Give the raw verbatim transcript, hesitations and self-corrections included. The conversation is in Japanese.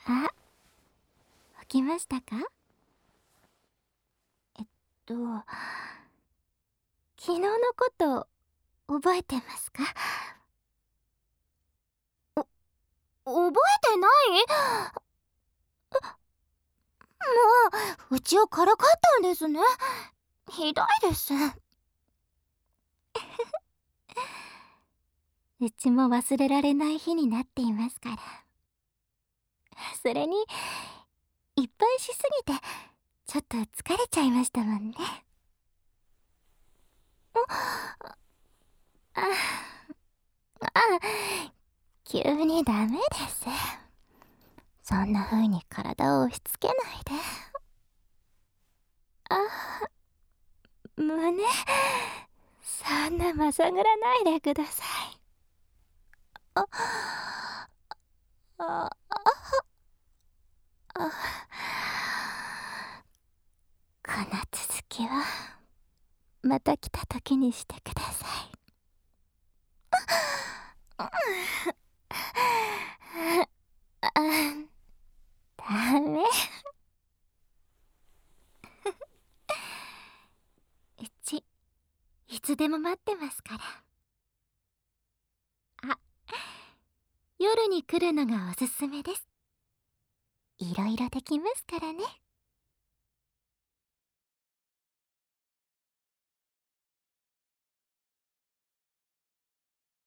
あ、起きましたか？えっと、昨日のこと覚えてますか？ 覚えてない？もううちをからかったんですね。ひどいです。 うちも忘れられない日になっていますから。それにいっぱいしすぎてちょっと疲れちゃいましたもんね。ああ、急にダメです。そんな風に体を押し付けないで。あ、胸、そんなまさぐらないでください。あ、あ、あ、この続きはまた来た時にしてください。あ、ダメ。うちいつでも待ってますから。あ、夜に来るのがおすすめです。いろいろできますからね。